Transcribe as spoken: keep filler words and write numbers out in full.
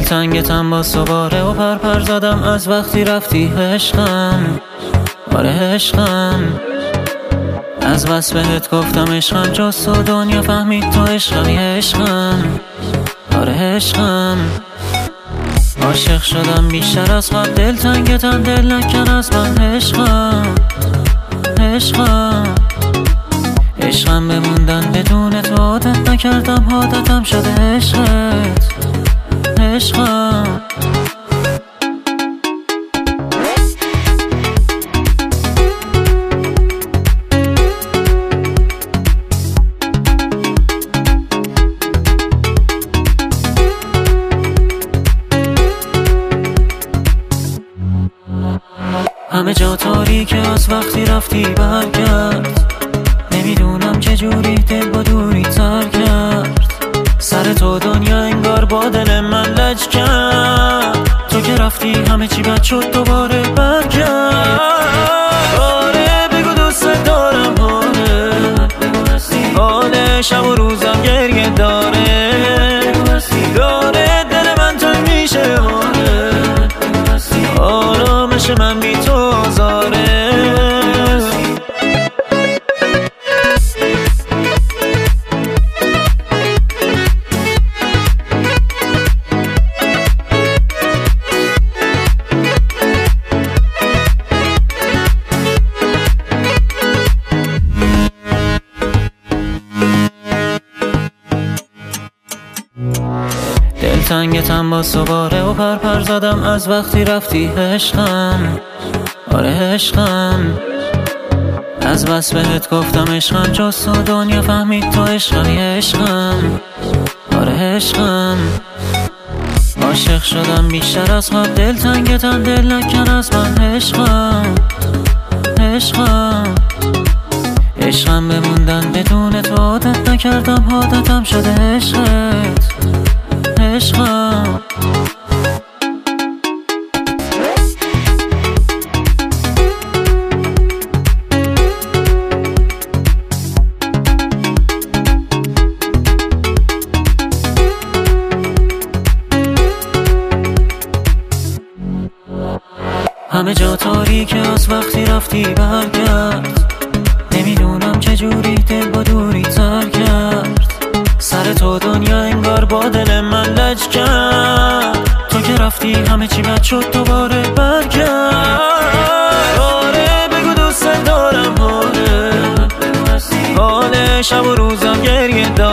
دلتنگتم با سواره و پرپر زدم از وقتی رفتی عشقم. آره عشقم، از بس بهت گفتم عشقم، جز تو دنیا فهمید تو عشقمی عشقم. آره عشقم، عاشق شدم بیشتر از قبل، دلتنگتم دل نکن از من عشقم. عشقم عشقم بموندن بدون تو عادت نکردم، عادتم شده عشقت. عشقم همه جا تاریکه از وقتی رفتی برگرد، نمیدونم چجوری دل با دوری تر کرد. سر تو دنیا انگار با دل من لج کرد، تو که رفتی همه چی بد شد دوباره برگرد. آره بگو دوست دارم، آره حال شب و روزم گریه داره داره دل من تنگ میشه. آره آرامش من بی تو آزاره. دلتنگتم با سواره و پرپر زدم از وقتی رفتی عشقم. آره عشقم، از بس بهت گفتم عشقم، جز تو دنیا فهمید تو عشقمی عشقم. آره عشقم، عاشق شدم بیشتر از قبل، دلتنگتم دل نکن از من عشقم. عشقم عشقم بموندن بدون تو عادت نکردم، عادتم شده عشقت. عشقم همه جا تاریکه از وقتی رفتی برگرد، نمیدونم چجوری دل با دوری تر کرد. سر تو دنیا انگار با دل من لج کرد، تو که رفتی همه چی بد شد دوباره برگرد. آره بگو دوست دارم، آره حال شب و روزم گریه داره